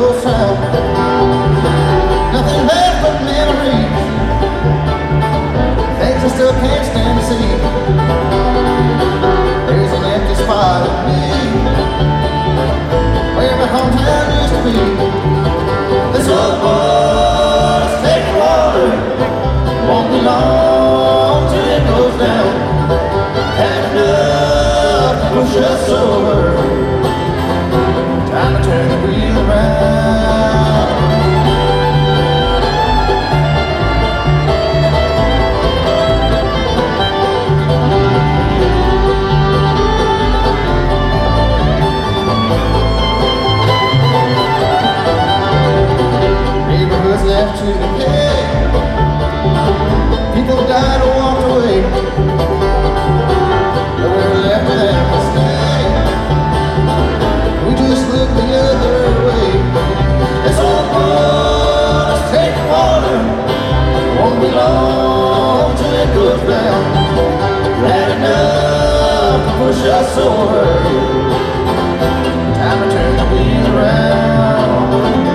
old sound. Nothing left but memories, things I still can't stand to see. There's an empty spot in me, where my hometown used to be. This old boy's taking water, won't be long till it goes down. Had enough to push us over, time to turn the wheel around. Neighborhoods left to decay, people died or walked away. Nowhere left for them to stay, we just look the other way. This old boy's taking water, won't be long till it goes down. Had enough to push us over, time to turn the wheel around.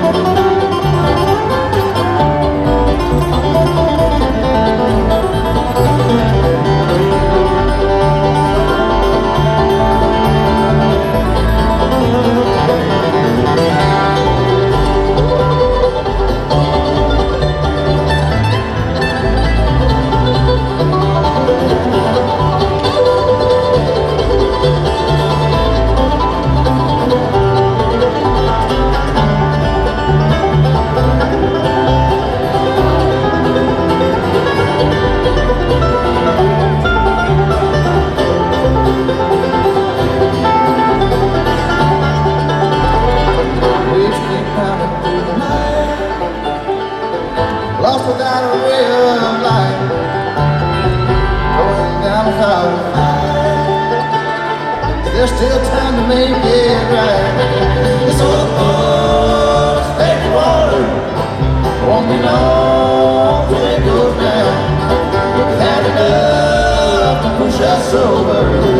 Lost without a ray of light, going down without a fight. There's still time to make it right. This old boy's taking water, won't be long till it goes down. Had enough to push us over.